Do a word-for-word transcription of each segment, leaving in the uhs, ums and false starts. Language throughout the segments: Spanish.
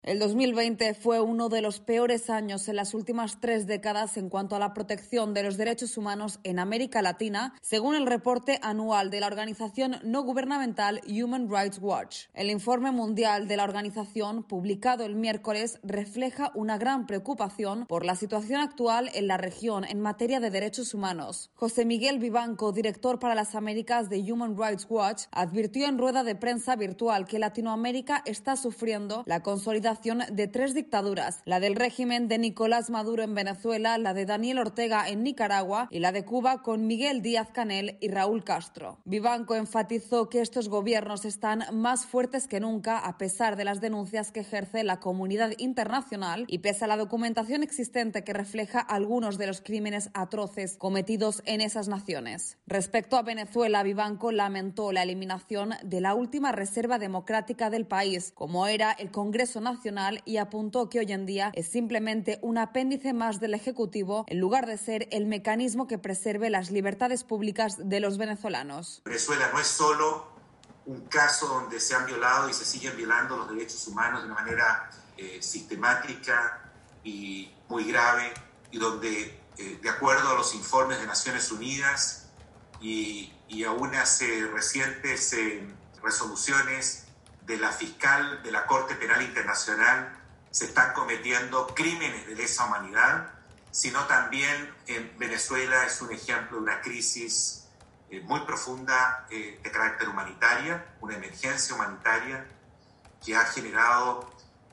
El dos mil veinte fue uno de los peores años en las últimas tres décadas en cuanto a la protección de los derechos humanos en América Latina, según el reporte anual de la organización no gubernamental Human Rights Watch. El informe mundial de la organización, publicado el miércoles, refleja una gran preocupación por la situación actual en la región en materia de derechos humanos. José Miguel Vivanco, director para las Américas de Human Rights Watch, advirtió en rueda de prensa virtual que Latinoamérica está sufriendo la consolidación de tres dictaduras, la del régimen de Nicolás Maduro en Venezuela, la de Daniel Ortega en Nicaragua y la de Cuba con Miguel Díaz-Canel y Raúl Castro. Vivanco enfatizó que estos gobiernos están más fuertes que nunca a pesar de las denuncias que ejerce la comunidad internacional y pese a la documentación existente que refleja algunos de los crímenes atroces cometidos en esas naciones. Respecto a Venezuela, Vivanco lamentó la eliminación de la última reserva democrática del país, como era el Congreso Nacional, y apuntó que hoy en día es simplemente un apéndice más del Ejecutivo en lugar de ser el mecanismo que preserve las libertades públicas de los venezolanos. Venezuela no es solo un caso donde se han violado y se siguen violando los derechos humanos de una manera eh, sistemática y muy grave, y donde, eh, de acuerdo a los informes de Naciones Unidas y, y a unas eh, recientes eh, resoluciones de la fiscal de la Corte Penal Internacional, se están cometiendo crímenes de lesa humanidad, sino también en Venezuela es un ejemplo de una crisis eh, muy profunda eh, de carácter humanitaria, una emergencia humanitaria que ha generado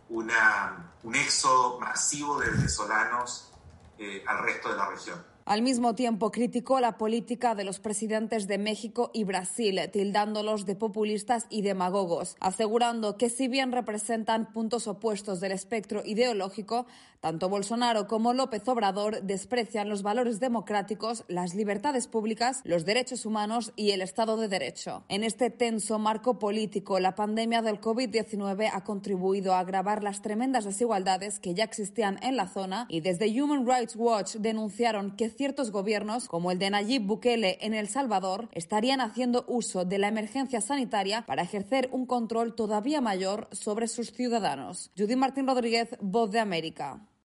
una, un éxodo masivo de venezolanos eh, al resto de la región. Al mismo tiempo, criticó la política de los presidentes de México y Brasil, tildándolos de populistas y demagogos, asegurando que si bien representan puntos opuestos del espectro ideológico, tanto Bolsonaro como López Obrador desprecian los valores democráticos, las libertades públicas, los derechos humanos y el Estado de Derecho. En este tenso marco político, la pandemia del COVID diecinueve ha contribuido a agravar las tremendas desigualdades que ya existían en la zona y desde Human Rights Watch denunciaron que ciertos gobiernos, como el de Nayib Bukele en El Salvador, estarían haciendo uso de la emergencia sanitaria para ejercer un control todavía mayor sobre sus ciudadanos. Judith Martín Rodríguez, Voz de América.